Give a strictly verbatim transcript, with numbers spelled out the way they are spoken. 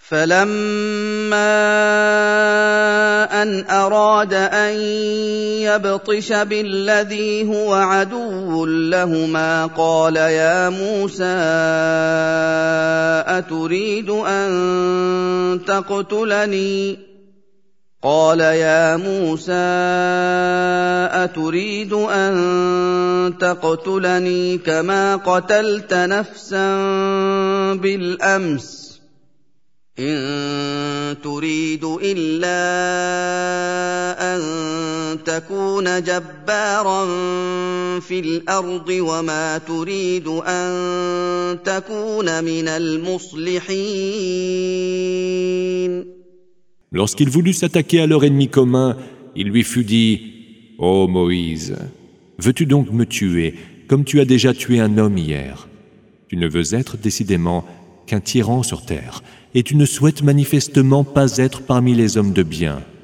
فَلَمَّا أَنْ أَرَادَ أَن يَبْطِشَ بِالَّذِي هُوَ عَدُوٌّ لَّهُمَا قَالَ يَا مُوسَىٰ أَتُرِيدُ أَن تَقْتُلَنِي قَالَ يَا مُوسَىٰ أَتُرِيدُ أَن تَقْتُلَنِي كَمَا قَتَلْتَ نَفْسًا بِالْأَمْسِ إِن تُرِيدُ إِلَّا أَن تَكُونَ جَبَّارًا فِي الْأَرْضِ وَمَا تُرِيدُ أَن تَكُونَ مِنَ الْمُصْلِحِينَ. Lorsqu'il voulut s'attaquer à leur ennemi commun, il lui fut dit : « Ô Moïse, veux-tu donc me tuer comme tu as déjà tué un homme hier ? Tu ne veux être décidément qu'un tyran sur terre, et tu ne souhaites manifestement pas être parmi les hommes de bien.